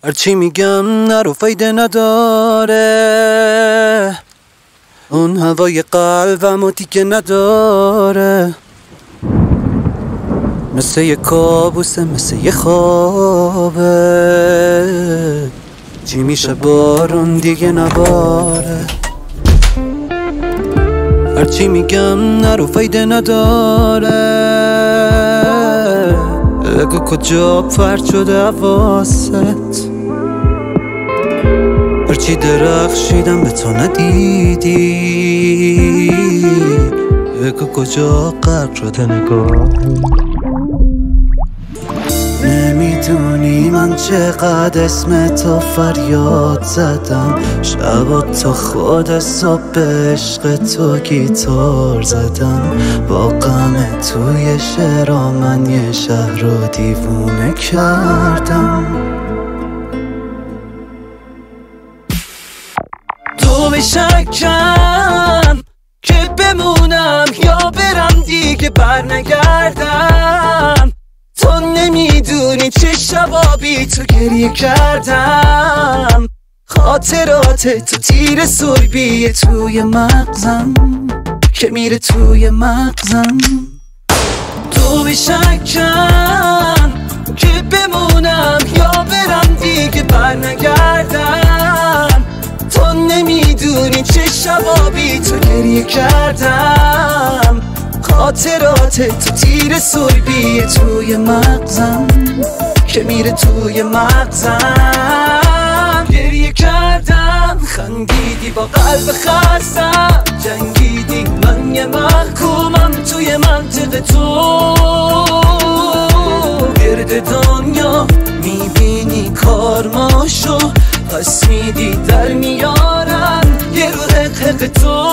هرچی میگم نرو فایده نداره، اون هوای قلبم و دیگه نداره. مثل یه کابوسه، مثل یه خوابه، چی میشه بارون دیگه نباره. هرچی میگم نرو فایده نداره، بگو کجا پرت شده حواست. هرچی درخشیدم به تو ندیدی، بگو کجا غرق شده نگاهی. نمیدونی من چقدر اسم تو فریاد زدم، شبا تا خود صبح عشق تو گیتار زدم. با غم توی شعرها من یه شهر رو دیوونه کردم. تو به شکم که بمونم یا برم دیگه بر نگردم. تو نمیدونی چه شبا بی تو گریه کردم. خاطرات تو تیر سربیه توی مغزم که میره توی مغزم. تو به شکم که بمونم یا برم دیگه بر نگردم. تو نمیدونی چه شبا بی تو گریه کردم. خاطرات تو تیر سربیه توی مغزم که میره توی مغزم. گریه کردم، خندیدی با قلب خستم، جنگیدی من یه محکومم توی منطقه تو. گرد دنیا میبینی کارماشو، پس میدی در میارن یه رو حق تو.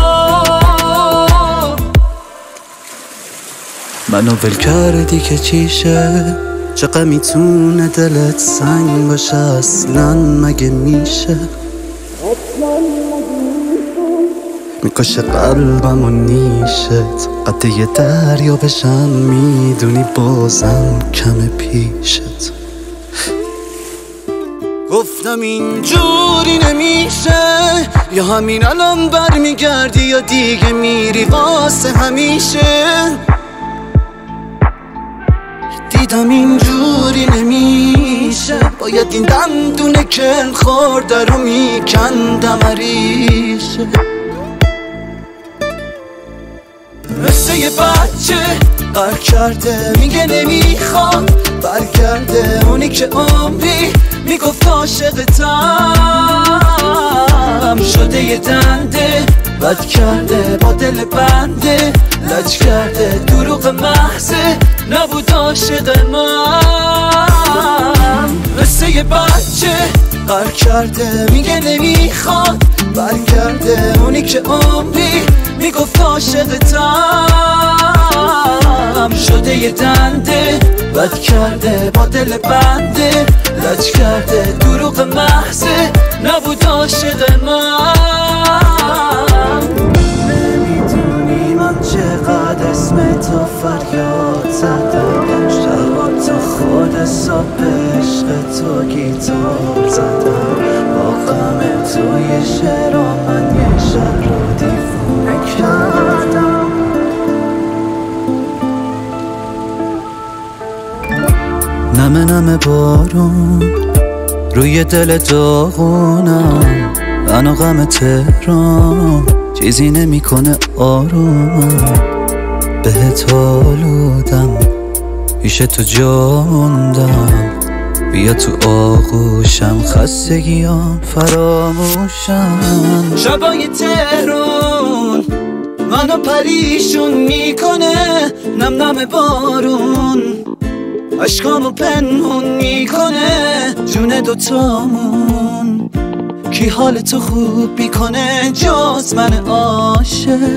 منو ول کردی که چیشه، چقدر میتونه دلت سنگ باشه اصلا مگه میشه. میکشه قلبم و نیشت، قد یه دریا بشم میدونی بازم کم پیشت. گفتم اینجوری نمیشه، یا همین الان برمیگردی یا دیگه میری واسه همیشه. دیدم اینجوری نمیشه، باید این دندونه که خورده رو میکندم ریشه. مثل یه بچه قهر کرده میگه نمیخواد برگرده، اونی که عمری میگفت عاشقتم. شده یه دنده بد کرده با دل بنده، لج کرده دروغ محضه نبود عاشق من. مثل یه بچه قهر کرده میگه نمیخواد برگرده، اونی که عمری میگفت عاشقتم. شده یه دنده بد کرده با دل بنده، لج کرده دروغ محضه نبود عاشق من. نمیدونی من چقدر اسم تو فریاد زدم، شبا تا خود صبح عشق تو گیتار زدم. با غم توی شعرها من یه شهر رو دیوونه کردم. نمه نمه بارون روی دل داغونم، من و غم تهران چیزی نمیکنه آرومم. بهت آلودم پیش تو جا موندم، بیا تو آغوشم خستگیام فراموشم. شبای تهران منو پریشون میکنه، نم نم بارون عشقامو پنهون میکنه. جون دوتامون کی حال تو خوب میکنه جز من عاشق.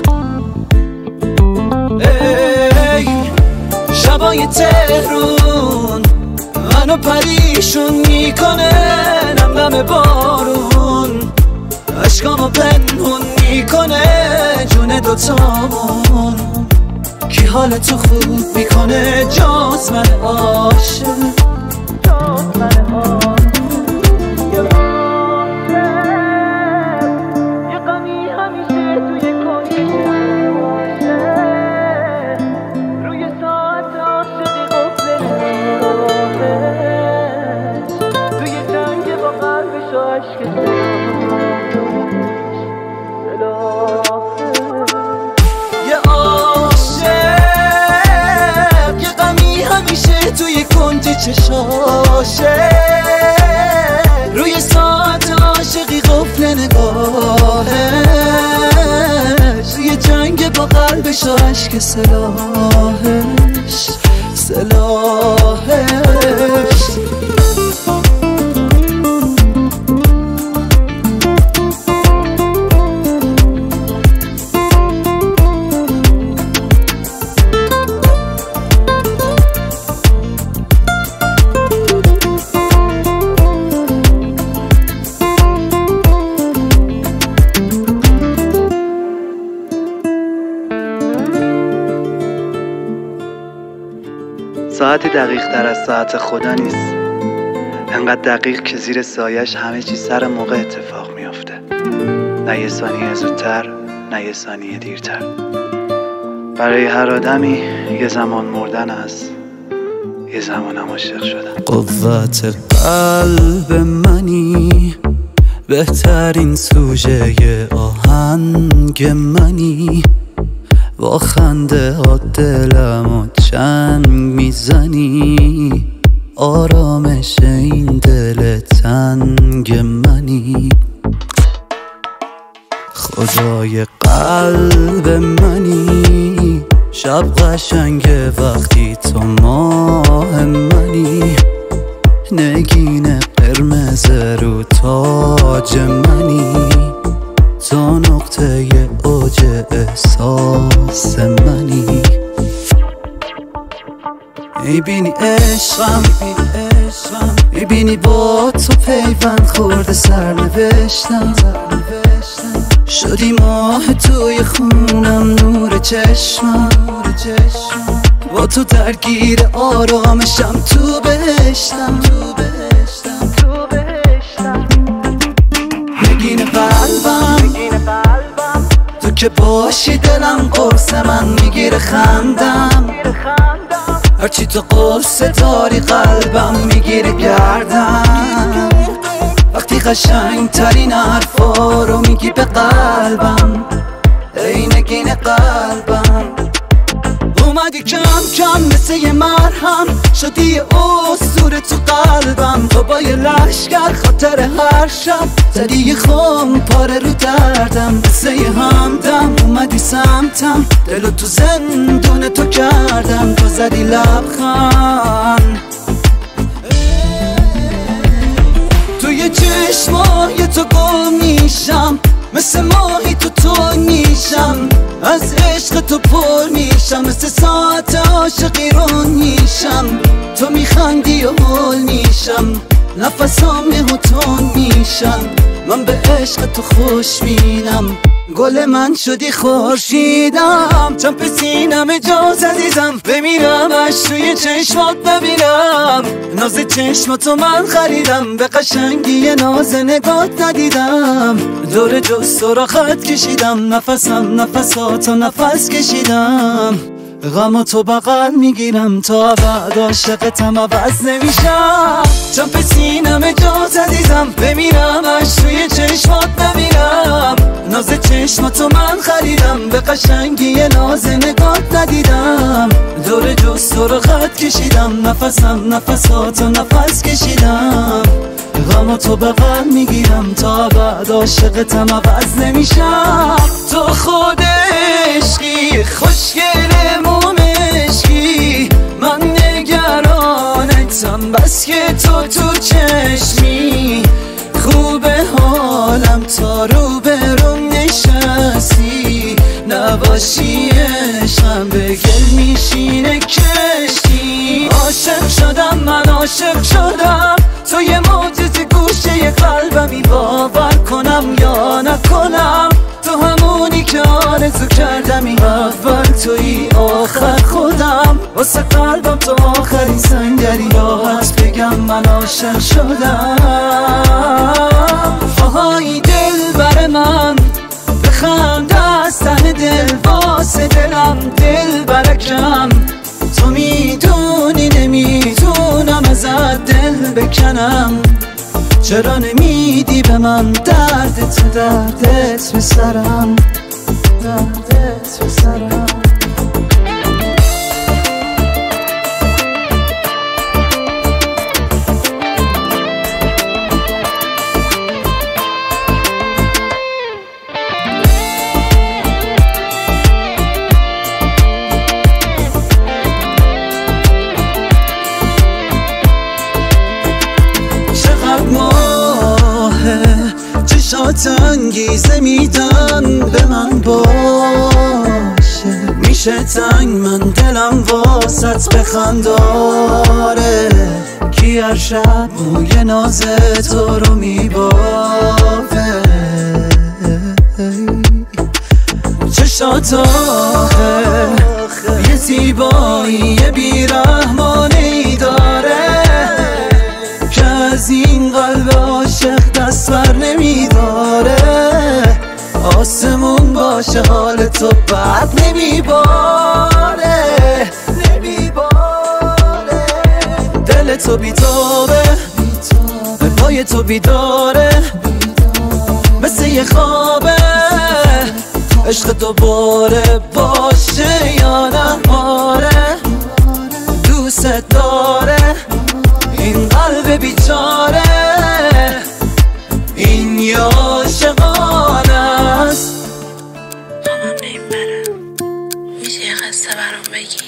ای شبای تهرون منو پریشون میکنه، نم نم بارون عشقامو پنهون میکنه. جون دوتامون کی حال تو خوب میکنه جز من عاشق. خندش و عشق سلاحش ساعتی دقیق تر از ساعت خدا نیست، انقدر دقیق که زیر سایش همه چی سر موقع اتفاق میافته، نه یه ثانیه زودتر نه یه ثانیه دیرتر. برای هر آدمی یه زمان مردن است، یه زمانم عاشق شدن. قوت قلب منی، بهترین سوژه آهنگ منی، با خنده ها دلمو چنگ میزنی، آرامش این دل تنگ منی. خدای قلب منی، شب قشنگه وقتی تو ماه منی، نگین قرمز رو تاج منی، تو نقطه اوج احساس منی. میبینی عشقم، میبینی با تو پیوند خورده سرنوشتم، شدی ماه توی خونم، نور چشمم، با تو درگیر آرامشم، تو بهشتم. نگین قلبم تو که باشی دلم قرص من میگیره خندم، هرچی تو قرص داری قلبم میگیره گردم، وقتی قشنگ ترین حرفا رو میگی به قلبم، ای نگین قلبم. اومدی کم کم مثل یه مرهم، شدی اسطوره تو قلبم، تو با یه لشگر خاطر هر شب زدی یه خم پاره رو دردم، مثل یه همدم اومدی سمتم، دلو تو زندون تو کردم، تو زدی لبخند توی چشمای تو گم میشم، مثل ماهی تو میشم، از عشق تو پر میشم، مثل ساعت عاشقی رون میشم، تو میخندی و حل میشم، نفسام تون میشم، من به عشق تو خوش بینم، گل من شدی خورشیدم، چمپ سینم جاز عزیزم، بمیرم اش توی چشمات ببینم، ناز چشماتو من خریدم، به قشنگی ناز نگات ندیدم، دور جست را خط کشیدم، نفساتو نفس کشیدم، غم تو بغل میگیرم، تا بعد عاشقتم عوض نمیشم، چمپ سینم جاز عزیزم، بمیرم اش توی چشمات ببینم، ناز چشماتو من خریدم، به قشنگی ناز نگات ندیدم، دور جست رو خط کشیدم، نفساتو نفس کشیدم، غم تو بغل میگیرم، تا بعد عاشقتم عوض نمیشم، تو خود عشقی خوشگل مومشکی، من نگرانتم بس که تو چشمی، خوبه حالم تا رو برم نشستی، نباشی عشقم به گل میشینه کشتی، عاشق شدم من عاشق شدم، تو یه معجزه گوشه قلبمی، باور کنم یا نکنم، تو همونی که آرزو کردمی، اول توی آخر خودم، واسه قلبم تو آخرین سنگری، راحت بگم من عاشق شدم. آهای دل بر من بخند از ته دل، واسه دلم دل برکم، تو میدونی نمیتونم ازت دل بکنم، چرا نمیدی به من دردت به سرم، دردت به سرم. انگیزه میدن به من باشه. میشه تنگ من دلم واسط بخنداره، کی هر شب موی ناز تو رو میبافه. چشات آخه یه زیبایی بیرحمانی داره که از این قلب عاشق دست بر نمیداره. آسمون باشه حال تو بد نمیباره، دل تو بیتابه، پای تو بیداره، مثل یه خوابه. عشق دوباره باشه یا نه؟ آره دوست داره این قلب بیچاره، این یه عاشقانه است. مامان بیم برم، میشه یه قصه برام بگی؟